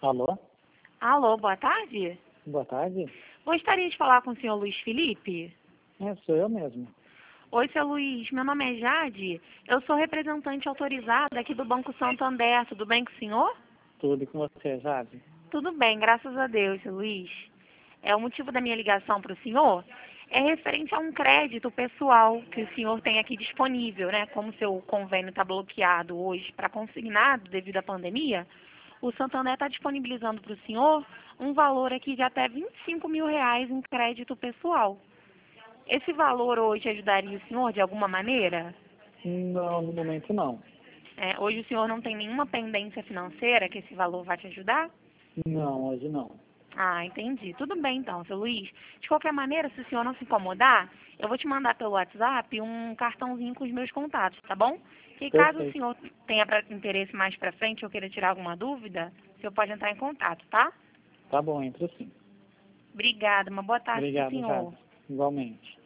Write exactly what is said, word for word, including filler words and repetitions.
Alô? Alô, boa tarde. Boa tarde. Gostaria de falar com o senhor Luiz Felipe? É, sou eu mesmo. Oi, seu Luiz. Meu nome é Jade. Eu sou representante autorizada aqui do Banco Santander. Tudo bem com o senhor? Tudo com você, Jade? Tudo bem, graças a Deus, seu Luiz. É, o motivo da minha ligação para o senhor é referente a um crédito pessoal que o senhor tem aqui disponível, né? Como seu convênio está bloqueado hoje para consignado devido à pandemia, o Santander está disponibilizando para o senhor um valor aqui de até vinte e cinco mil reais em crédito pessoal. Esse valor hoje ajudaria o senhor de alguma maneira? Não, no momento não. É, hoje o senhor não tem nenhuma pendência financeira que esse valor vai te ajudar? Não, hoje não. Ah, entendi. Tudo bem então, seu Luiz. De qualquer maneira, se o senhor não se incomodar, eu vou te mandar pelo WhatsApp um cartãozinho com os meus contatos, tá bom? E caso o Perfeito. senhor tenha pra, interesse mais pra frente ou queira tirar alguma dúvida, o senhor pode entrar em contato, tá? Tá bom, entra sim. Obrigada. Uma boa tarde pro Obrigado, senhor. Jade. Igualmente.